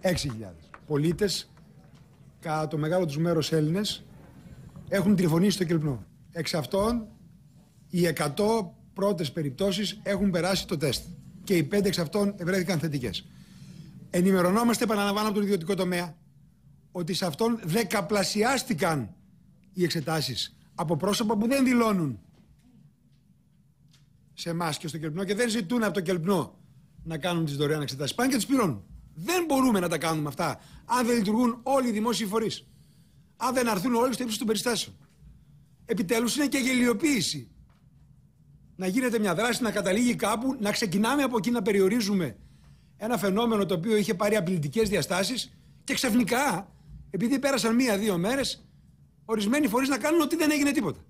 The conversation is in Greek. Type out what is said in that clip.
6.000 πολίτες, κατά το μεγάλο τους μέρος Έλληνες, έχουν τηλεφωνήσει στο Κελπνό. Εξ αυτών, οι 100 πρώτες περιπτώσεις έχουν περάσει το τεστ και οι 5 εξ αυτών βρέθηκαν θετικές. Ενημερωνόμαστε, επαναλαμβάνω, από τον ιδιωτικό τομέα ότι σε αυτόν δεκαπλασιάστηκαν οι εξετάσεις από πρόσωπα που δεν δηλώνουν σε εμάς και στο Κελπνό και δεν ζητούν από το Κελπνό να κάνουν τις δωρεάν εξετάσεις. Πάνε και τις πληρώνουν. Δεν μπορούμε να τα κάνουμε αυτά αν δεν λειτουργούν όλοι οι δημόσιοι φορείς. Αν δεν αρθούν όλοι στο ύψος των περιστάσεων. Επιτέλους είναι και γελιοποίηση να γίνεται μια δράση, να καταλήγει κάπου, να ξεκινάμε από εκεί να περιορίζουμε ένα φαινόμενο το οποίο είχε πάρει απειλητικές διαστάσεις και ξαφνικά, επειδή πέρασαν 1-2 μέρες, ορισμένοι φορείς να κάνουν ότι δεν έγινε τίποτα.